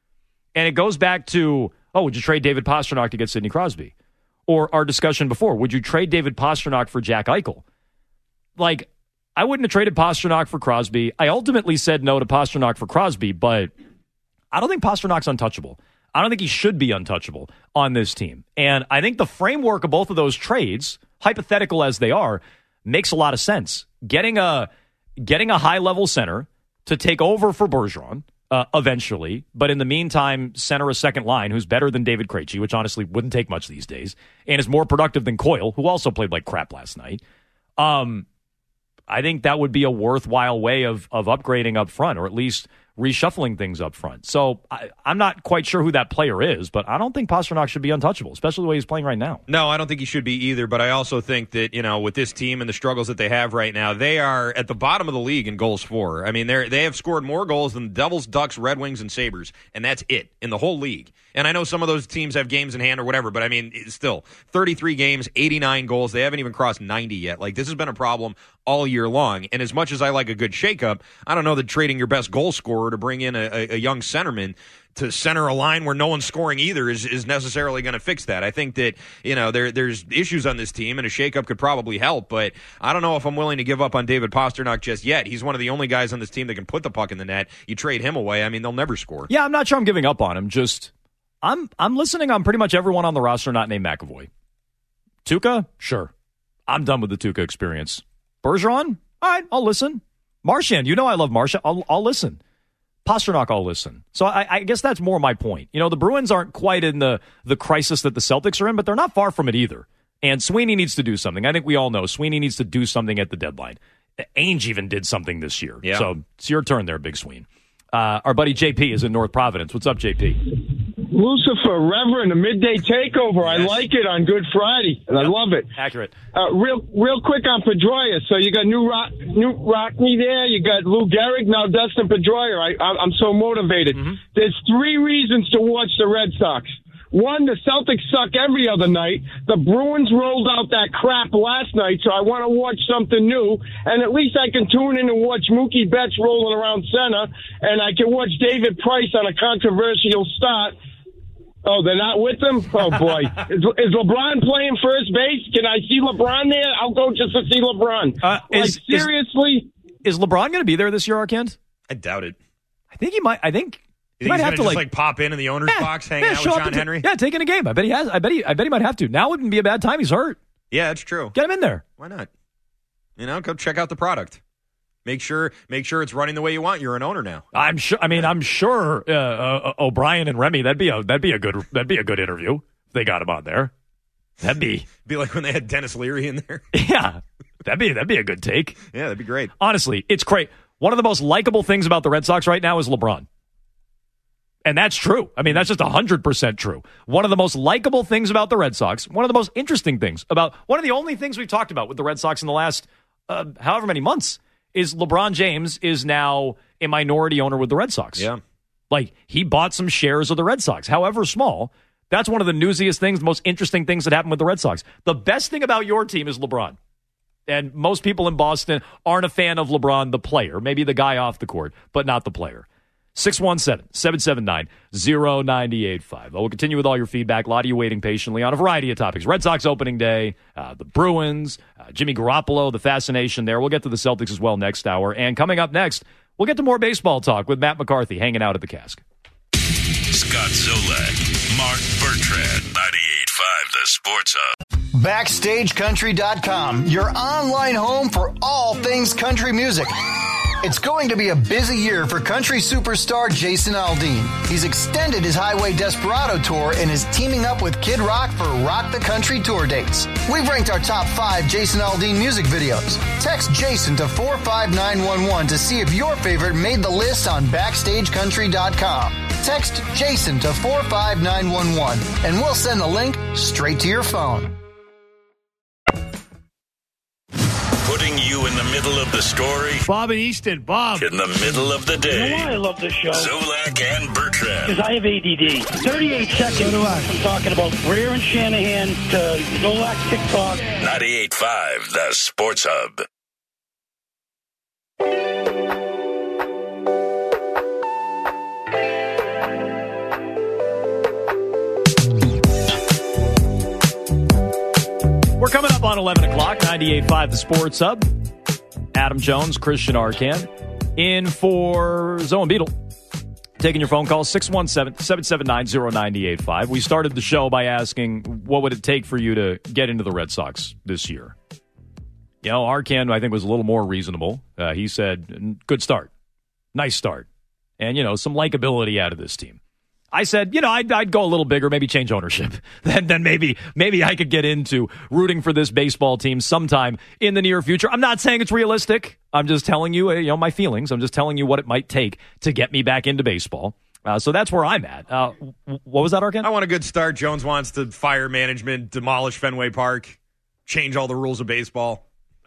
And it goes back to, oh, would you trade David Pastrnak to get Sidney Crosby? Or our discussion before, would you trade David Pastrnak for Jack Eichel? Like, I wouldn't have traded Pastrnak for Crosby. I ultimately said no to Pastrnak for Crosby, but I don't think Pasternak's untouchable. I don't think he should be untouchable on this team. And I think the framework of both of those trades, hypothetical as they are, makes a lot of sense. Getting a getting a high-level center to take over for Bergeron uh, eventually, but in the meantime, center a second line who's better than David Krejci, which honestly wouldn't take much these days, and is more productive than Coyle, who also played like crap last night. Um, I think that would be a worthwhile way of of upgrading up front, or at least reshuffling things up front. So I, I'm not quite sure who that player is, but I don't think Pastrnak should be untouchable, especially the way he's playing right now. No, I don't think he should be either, but I also think that, you know, with this team and the struggles that they have right now, they are at the bottom of the league in goals for. I mean, they they have scored more goals than the Devils, Ducks, Red Wings, and Sabres, and that's it in the whole league. And I know some of those teams have games in hand or whatever, but I mean, it's still thirty-three games, eighty-nine goals. They haven't even crossed ninety yet. Like, this has been a problem all year long. And as much as I like a good shakeup, I don't know that trading your best goal scorer to bring in a, a, a young centerman to center a line where no one's scoring either is, is necessarily going to fix that. I think that, you know, there there's issues on this team, and a shakeup could probably help, but I don't know if I'm willing to give up on David Pastrnak just yet. He's one of the only guys on this team that can put the puck in the net. You trade him away, I mean, they'll never score. Yeah, I'm not sure I'm giving up on him. Just I'm I'm listening on pretty much everyone on the roster not named McAvoy. Tuukka? Sure. I'm done with the Tuukka experience. Bergeron? All right, I'll listen. Marchand, you know I love Marchand. I'll, I'll listen. Pastrnak, I'll listen. So I, I guess that's more my point. You know, the Bruins aren't quite in the, the crisis that the Celtics are in, but they're not far from it either. And Sweeney needs to do something. I think we all know Sweeney needs to do something at the deadline. Ainge even did something this year. Yeah. So it's your turn there, Big Sween. Uh, our buddy J P is in North Providence. What's up, J P? Lucifer, Reverend, a midday takeover. Yes. I like it on Good Friday, and yep. I love it. Accurate. Uh, real, real quick on Pedroia. So you got New Rock, New Rockney there. You got Lou Gehrig. Now Dustin Pedroia. I, I, I'm so motivated. Mm-hmm. There's three reasons to watch the Red Sox. One, the Celtics suck every other night. The Bruins rolled out that crap last night, so I want to watch something new. And at least I can tune in and watch Mookie Betts rolling around center, and I can watch David Price on a controversial start. Oh, they're not with them? Oh, boy. is, is LeBron playing first base? Can I see LeBron there? I'll go just to see LeBron. Uh, like, is, seriously? Is, is LeBron going to be there this year, Arkent? I doubt it. I think he might. I think you think he's going to just like, like pop in in the owner's yeah, box, hang yeah, out with John t- Henry? Yeah, taking a game. I bet he has. I bet he. I bet he might have to. Now wouldn't be a bad time. He's hurt. Yeah, that's true. Get him in there. Why not? You know, go check out the product. Make sure, make sure it's running the way you want. You're an owner now. I'm sure. I mean, I'm sure uh, uh, O'Brien and Remy. That'd be a that'd be a good that'd be a good interview. If they got him on there. That'd be be like when they had Dennis Leary in there. Yeah, that'd be that'd be a good take. Yeah, that'd be great. Honestly, it's great. One of the most likable things about the Red Sox right now is LeBron. And that's true. I mean, that's just one hundred percent true. One of the most likable things about the Red Sox, one of the most interesting things about, one of the only things we've talked about with the Red Sox in the last uh, however many months is LeBron James is now a minority owner with the Red Sox. Yeah. Like, he bought some shares of the Red Sox, however small. That's one of the newsiest things, the most interesting things that happened with the Red Sox. The best thing about your team is LeBron. And most people in Boston aren't a fan of LeBron, the player. Maybe the guy off the court, but not the player. six one seven, seven seven nine, zero nine eight five. We'll continue with all your feedback. A lot of you waiting patiently on a variety of topics. Red Sox opening day, uh, the Bruins, uh, Jimmy Garoppolo, the fascination there. We'll get to the Celtics as well next hour. And coming up next, we'll get to more baseball talk with Matt McCarthy hanging out at the Cask. Scott Zolak, Mark Bertrand, ninety-eight point five The Sports Hub. Backstage Country dot com, your online home for all things country music. It's going to be a busy year for country superstar Jason Aldean. He's extended his Highway Desperado tour and is teaming up with Kid Rock for Rock the Country tour dates. We've ranked our top five Jason Aldean music videos. Text Jason to four five nine one one to see if your favorite made the list on Backstage Country dot com. Text Jason to four five nine one one and we'll send the link straight to your phone. Putting you in the middle of the story. Bob and Easton. Bob. In the middle of the day. You know why I love this show? Zolak and Bertrand. Because I have A D D. thirty-eight seconds. So do I. I'm talking about Greer and Shanahan to Zolak TikTok. ninety-eight point five The Sports Hub. We're coming up on eleven o'clock, ninety-eight point five The Sports Hub. Adam Jones, Christian Arcan, in for Zoe and Beetle. Taking your phone call, six one seven, seven seven nine, zero nine eight five. We started the show by asking, what would it take for you to get into the Red Sox this year? You know, Arcan, I think, was a little more reasonable. Uh, he said, good start. Nice start. And, you know, some likability out of this team. I said, you know, I'd, I'd go a little bigger, maybe change ownership. then then maybe maybe I could get into rooting for this baseball team sometime in the near future. I'm not saying it's realistic. I'm just telling you, you know, my feelings. I'm just telling you what it might take to get me back into baseball. Uh, so that's where I'm at. Uh, what was that, Arkan? I want a good start. Jones wants to fire management, demolish Fenway Park, change all the rules of baseball.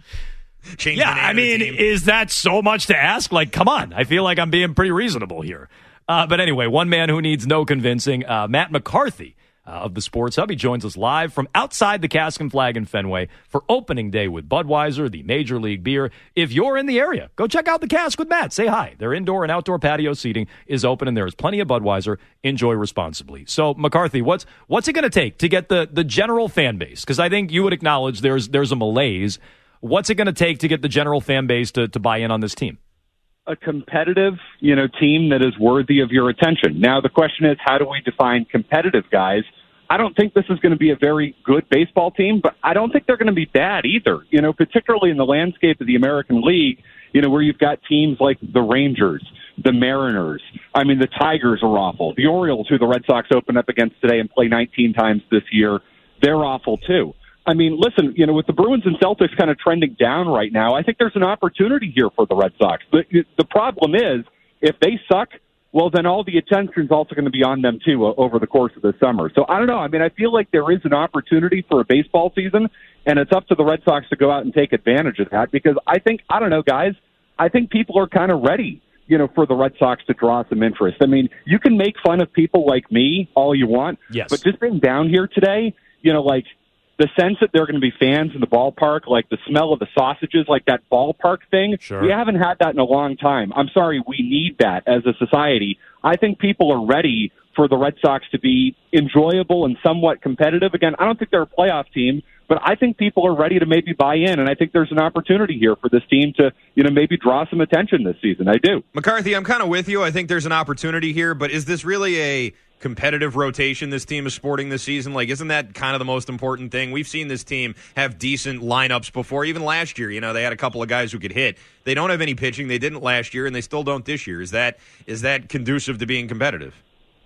Change yeah, the name I mean, of the team. Is that so much to ask? Like, come on. I feel like I'm being pretty reasonable here. Uh, but anyway, one man who needs no convincing, uh, Matt McCarthy uh, of the Sports Hub. He joins us live from outside the Cask and Flag in Fenway for opening day with Budweiser, the Major League beer. If you're in the area, go check out the Cask with Matt. Say hi. Their indoor and outdoor patio seating is open, and there is plenty of Budweiser. Enjoy responsibly. So, McCarthy, what's what's it going to take to get the, the general fan base? Because I think you would acknowledge there's there's a malaise. What's it going to take to get the general fan base to, to buy in on this team? A competitive, you know, team that is worthy of your attention. Now, the question is, how do we define competitive, guys? I don't think this is going to be a very good baseball team, but I don't think they're going to be bad either, you know, particularly in the landscape of the American League, you know, where you've got teams like the Rangers, the Mariners. I mean, the Tigers are awful. The Orioles, who the Red Sox open up against today and play nineteen times this year, they're awful too. I mean, listen, you know, with the Bruins and Celtics kind of trending down right now, I think there's an opportunity here for the Red Sox. The, the problem is, if they suck, well, then all the attention's also going to be on them, too, uh, over the course of the summer. So, I don't know. I mean, I feel like there is an opportunity for a baseball season, and it's up to the Red Sox to go out and take advantage of that because I think, I don't know, guys, I think people are kind of ready, you know, for the Red Sox to draw some interest. I mean, you can make fun of people like me all you want, yes, but just being down here today, you know, like, the sense that there are going to be fans in the ballpark, like the smell of the sausages, like that ballpark thing, sure. We haven't had that in a long time. I'm sorry, we need that as a society. I think people are ready for the Red Sox to be enjoyable and somewhat competitive. Again, I don't think they're a playoff team, but I think people are ready to maybe buy in, and I think there's an opportunity here for this team to, you know, maybe draw some attention this season. I do. McCarthy, I'm kind of with you. I think there's an opportunity here, but is this really a competitive rotation this team is sporting this season? Like, isn't that kind of the most important thing? We've seen this team have decent lineups before, even last year. You know, they had a couple of guys who could hit. They don't have any pitching. They didn't last year, and they still don't this year. Is that is that conducive to being competitive?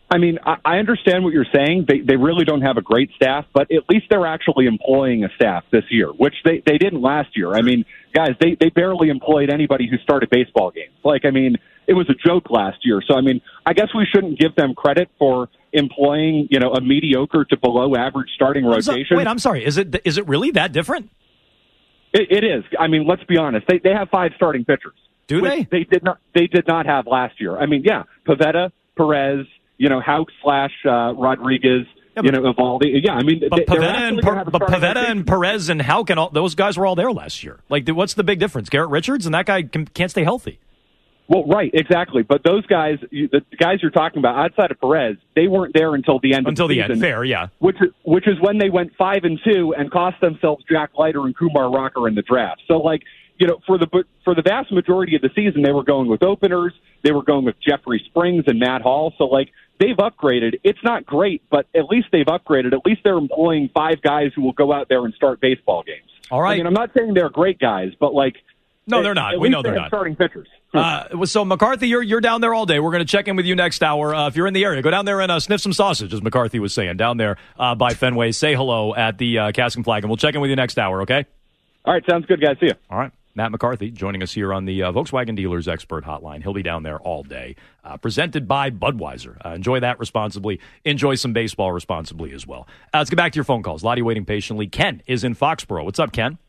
I mean, I, I understand what you're saying. They they really don't have a great staff, but at least they're actually employing a staff this year, which they, they didn't last year. I mean, guys, they, they barely employed anybody who started baseball games. Like, I mean, it was a joke last year. So, I mean, I guess we shouldn't give them credit for employing, you know, a mediocre to below average starting I'm so, rotation. wait, I'm sorry. Is it is it really that different? It, it is. I mean, let's be honest. They they have five starting pitchers. Do they? They did not. They did not have last year. I mean, yeah, Pivetta, Perez, you know, Houck slash uh, Rodriguez, yeah, you know, Evaldi. Yeah, I mean, but they, Pivetta and per, but Pivetta and Perez and Houck and all those guys were all there last year. Like, what's the big difference? Garrett Richards and that guy can, can't stay healthy. Well, right, exactly. But those guys, the guys you're talking about, outside of Perez, they weren't there until the end. Until of the, the season, end, fair, yeah. Which which is when they went five and two and cost themselves Jack Leiter and Kumar Rocker in the draft. So, like, you know, for the for the vast majority of the season, they were going with openers. They were going with Jeffrey Springs and Matt Hall. So, like, they've upgraded. It's not great, but at least they've upgraded. At least they're employing five guys who will go out there and start baseball games. All right. I mean, I'm not saying they're great guys, but, like, no, they're not. We know they're not. Starting pitchers. Uh, so, McCarthy, you're you're down there all day. We're going to check in with you next hour. Uh, if you're in the area, go down there and uh, sniff some sausage, as McCarthy was saying, down there uh, by Fenway. Say hello at the uh, Cask and Flag, and we'll check in with you next hour, okay? All right, sounds good, guys. See you. All right. Matt McCarthy joining us here on the uh, Volkswagen Dealers Expert Hotline. He'll be down there all day. Uh, presented by Budweiser. Uh, enjoy that responsibly. Enjoy some baseball responsibly as well. Uh, let's get back to your phone calls. Lottie waiting patiently. Ken is in Foxborough. What's up, Ken?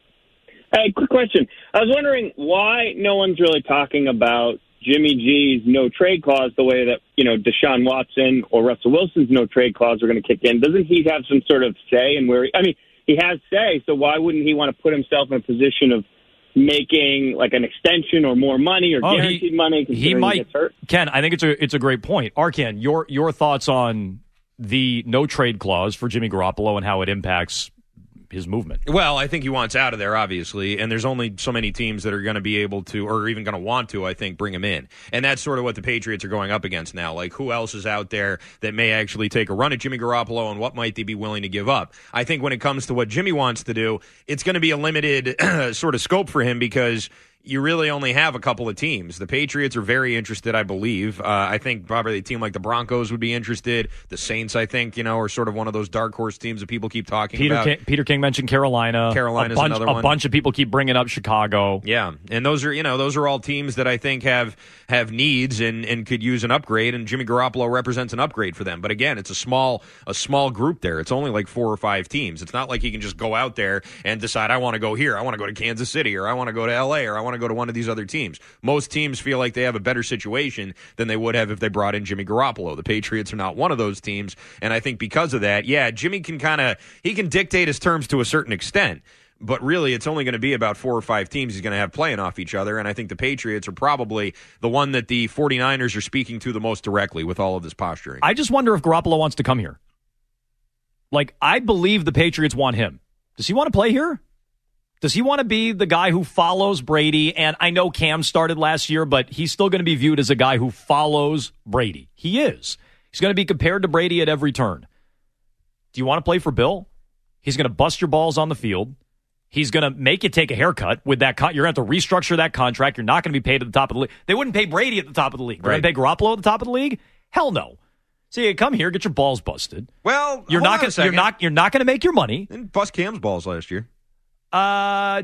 Hey, quick question. I was wondering why no one's really talking about Jimmy G's no-trade clause the way that, you know, Deshaun Watson or Russell Wilson's no-trade clause are going to kick in. Doesn't he have some sort of say in where – I mean, he has say, so why wouldn't he want to put himself in a position of making, like, an extension or more money or oh, guaranteed he, money he might, he gets hurt? Ken, I think it's a it's a great point. Arkan, your, your thoughts on the no-trade clause for Jimmy Garoppolo and how it impacts – his movement? Well, I think he wants out of there, obviously, and there's only so many teams that are going to be able to, or even going to want to, I think, bring him in. And that's sort of what the Patriots are going up against now. Like, who else is out there that may actually take a run at Jimmy Garoppolo, and what might they be willing to give up? I think when it comes to what Jimmy wants to do, it's going to be a limited sort of scope for him because you really only have a couple of teams. The Patriots are very interested, I believe. Uh, I think probably a team like the Broncos would be interested. The Saints, I think, you know, are sort of one of those dark horse teams that people keep talking Peter about. King, Peter King mentioned Carolina. Carolina's a bunch, another a one. A bunch of people keep bringing up Chicago. Yeah, and those are, you know, those are all teams that I think have have needs and, and could use an upgrade, and Jimmy Garoppolo represents an upgrade for them. But again, it's a small a small group there. It's only like four or five teams. It's not like he can just go out there and decide, I want to go here, I want to go to Kansas City, or I want to go to L A, or I want to go to one of these other teams. Most teams feel like they have a better situation than they would have if they brought in Jimmy Garoppolo. The Patriots are not one of those teams, and I think because of that, yeah, Jimmy can kind of he can dictate his terms to a certain extent. But really, it's only going to be about four or five teams he's going to have playing off each other, and I think the Patriots are probably the one that the 49ers are speaking to the most directly with all of this posturing. I just wonder if Garoppolo wants to come here. Like, I believe the Patriots want him. Does he want to play here? Does he want to be the guy who follows Brady? And I know Cam started last year, but he's still going to be viewed as a guy who follows Brady. He is. He's going to be compared to Brady at every turn. Do you want to play for Bill? He's going to bust your balls on the field. He's going to make you take a haircut with that. Con- you're going to have to restructure that contract. You're not going to be paid at the top of the league. They wouldn't pay Brady at the top of the league. They're Right. going to pay Garoppolo at the top of the league? Hell no. So you come here, get your balls busted. Well, you're not going. You're not. You're not going to make your money. Didn't bust Cam's balls last year. Uh,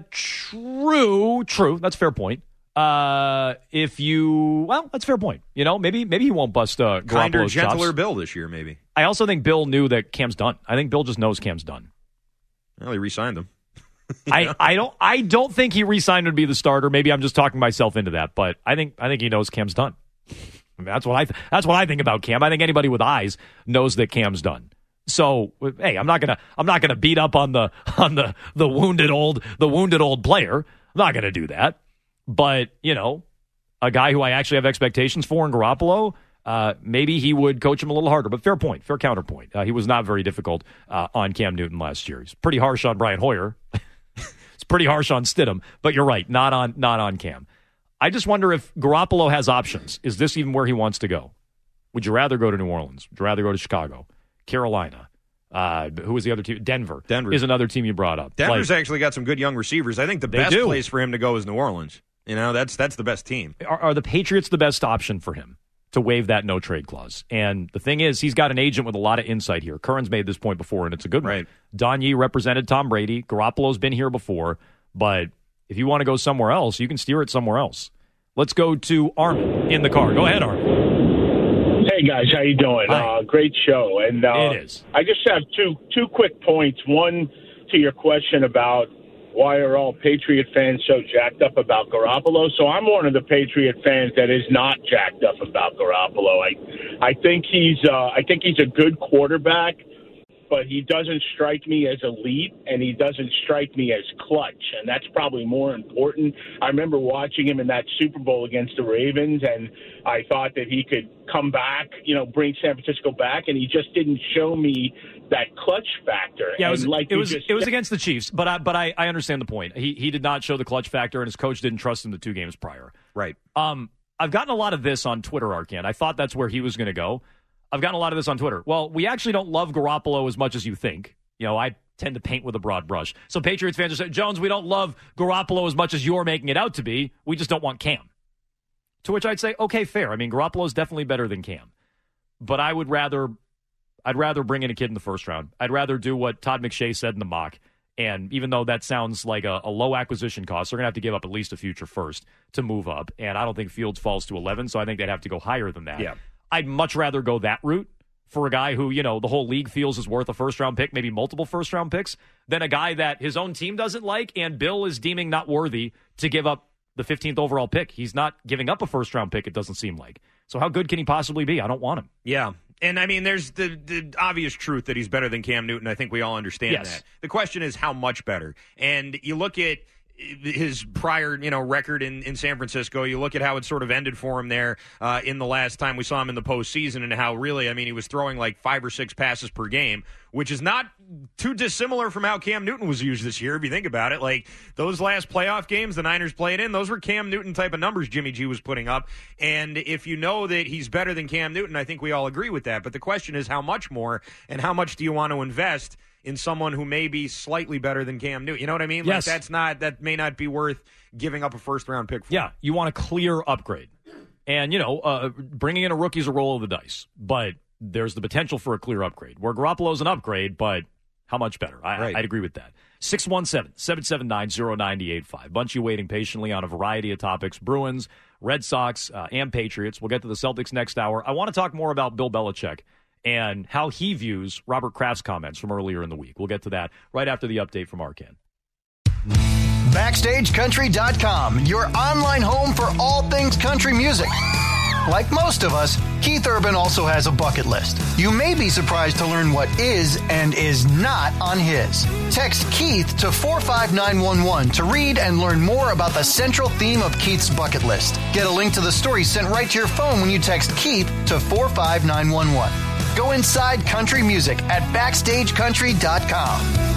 true, true. That's a fair point. Uh, if you, well, that's a fair point. You know, maybe maybe he won't bust uh, Kinder, Garoppolo's gentler chops. Bill this year, maybe. I also think Bill knew that Cam's done. I think Bill just knows Cam's done. Well, he re-signed him. I, I don't I don't think he re-signed to be the starter. Maybe I'm just talking myself into that, but I think I think he knows Cam's done. I mean, that's what I th- that's what I think about Cam. I think anybody with eyes knows that Cam's done. So hey, I'm not gonna I'm not gonna beat up on the on the the wounded old the wounded old player. I'm not gonna do that. But you know, a guy who I actually have expectations for in Garoppolo, uh, maybe he would coach him a little harder. But fair point, fair counterpoint. Uh, he was not very difficult uh, on Cam Newton last year. He's pretty harsh on Brian Hoyer. It's pretty harsh on Stidham. But you're right, not on not on Cam. I just wonder if Garoppolo has options. Is this even where he wants to go? Would you rather go to New Orleans? Would you rather go to Chicago? Carolina? Uh, who was the other team? Denver. Denver is another team you brought up. Denver's like, actually got some good young receivers. I think the They best do. place for him to go is New Orleans. You know, that's that's the best team. Are, are the Patriots the best option for him? to waive that no-trade clause. And the thing is, he's got an agent with a lot of insight here. Curran's made this point before, and it's a good right. one. Don Yee represented Tom Brady. Garoppolo's been here before. But if you want to go somewhere else, you can steer it somewhere else. Let's go to Armin in the car. Go ahead, Armin. Hey, guys. How you doing? Uh, great show. And uh, It is. I just have two two quick points. One, to your question about why are all Patriot fans so jacked up about Garoppolo? So I'm one of the Patriot fans that is not jacked up about Garoppolo. I I think he's uh, I think he's a good quarterback, but he doesn't strike me as elite, and he doesn't strike me as clutch, and that's probably more important. I remember watching him in that Super Bowl against the Ravens, and I thought that he could come back, you know, bring San Francisco back, and he just didn't show me that clutch factor. Yeah, it was and like it was, just, it was against the Chiefs, but I, but I, I understand the point. He he did not show the clutch factor, and his coach didn't trust him the two games prior. Right. Um, I've gotten a lot of this on Twitter, Arcan. I thought that's where he was going to go. I've gotten a lot of this on Twitter. Well, we actually don't love Garoppolo as much as you think. You know, I tend to paint with a broad brush. So Patriots fans are saying, Jones, we don't love Garoppolo as much as you're making it out to be. We just don't want Cam. To which I'd say, okay, fair. I mean, Garoppolo's definitely better than Cam. But I would rather, I'd rather bring in a kid in the first round. I'd rather do what Todd McShay said in the mock. And even though that sounds like a, a low acquisition cost, they're going to have to give up at least a future first to move up. And I don't think Fields falls to eleven, so I think they'd have to go higher than that. Yeah. I'd much rather go that route for a guy who, you know, the whole league feels is worth a first-round pick, maybe multiple first-round picks, than a guy that his own team doesn't like and Bill is deeming not worthy to give up the fifteenth overall pick. He's not giving up a first-round pick, it doesn't seem like. So how good can he possibly be? I don't want him. Yeah. And, I mean, there's the, the obvious truth that he's better than Cam Newton. I think we all understand Yes. that. The question is how much better. And you look at his prior, you know, record in, in San Francisco. You look at how it sort of ended for him there uh, in the last time we saw him in the postseason, and how really, I mean, he was throwing like five or six passes per game, which is not too dissimilar from how Cam Newton was used this year, if you think about it. Like, those last playoff games the Niners played in, those were Cam Newton type of numbers Jimmy G was putting up. And if you know that he's better than Cam Newton, I think we all agree with that. But the question is how much more, and how much do you want to invest in someone who may be slightly better than Cam Newton? You know what I mean? Yes. Like, that's not, that may not be worth giving up a first-round pick for. Yeah, you want a clear upgrade. And, you know, uh, bringing in a rookie is a roll of the dice. But there's the potential for a clear upgrade. Where Garoppolo's an upgrade, but how much better? I, Right. I'd agree with that. six one seven, seven seven nine, zero nine eight five. Bunch of you waiting patiently on a variety of topics. Bruins, Red Sox, uh, and Patriots. We'll get to the Celtics next hour. I want to talk more about Bill Belichick and how he views Robert Kraft's comments from earlier in the week. We'll get to that right after the update from Arcan. Backstage Country dot com, your online home for all things country music. Like most of us, Keith Urban also has a bucket list. You may be surprised to learn what is and is not on his. Text Keith to four five nine one one to read and learn more about the central theme of Keith's bucket list. Get a link to the story sent right to your phone when you text Keith to four five nine one one. Go inside country music at Backstage Country dot com.